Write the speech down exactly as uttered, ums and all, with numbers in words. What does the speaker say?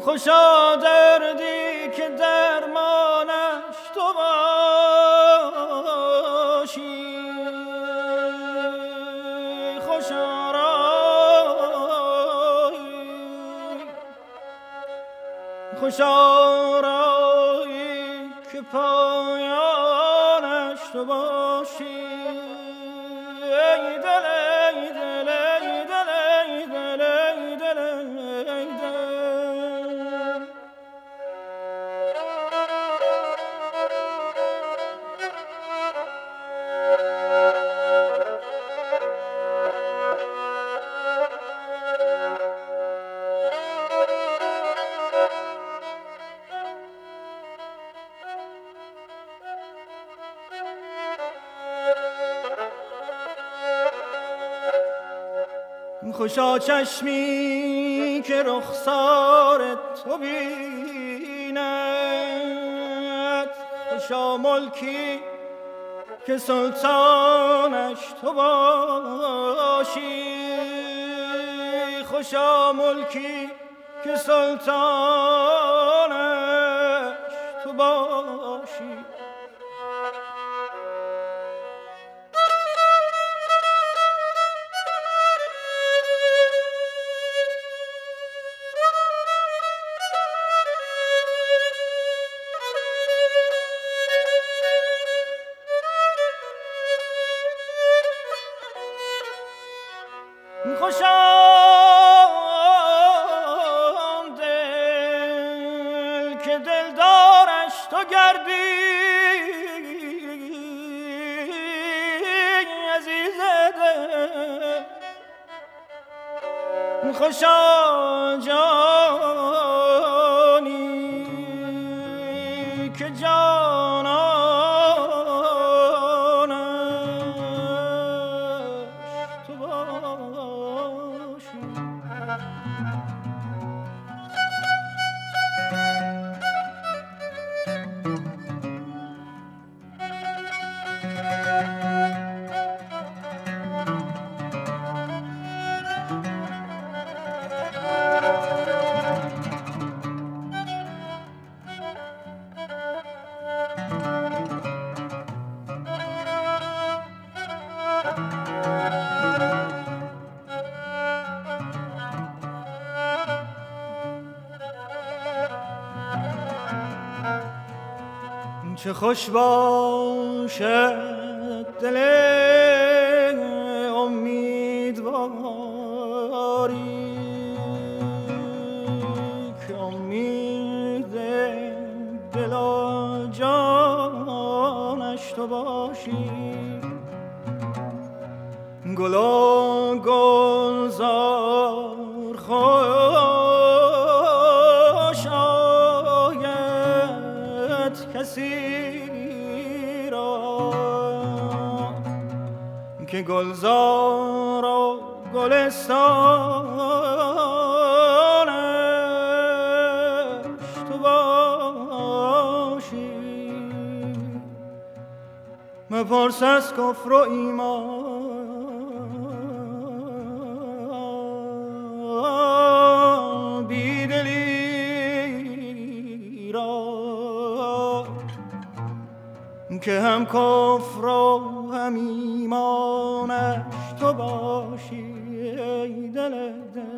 خوشا دردی که درمانش تو باشی، خوشا رایی، خوشا رایی که پایانش تو باشی. ای دل ای دل ای دل ای دل ای دل ای دل. خوشا چشمی که رخسار تو بیند، خوشا ملکی که سلطانش تو باشی، خوشا ملکی که سلطانش تو باشی. خوشا آن دل که دلدارش تو گردی، عزیز دل. خوشا جانی که جانانش تو باشی. چه خوش باشد دل امیدواری که امید دل و جانش تو باشی. گل و گلزار خوش آید کسی که گلزار و گلستانش تو باشی. مپرس از کفر و ایمان بیدلی را که هم کفر و هم ایمانش تو باشی. ای دل دل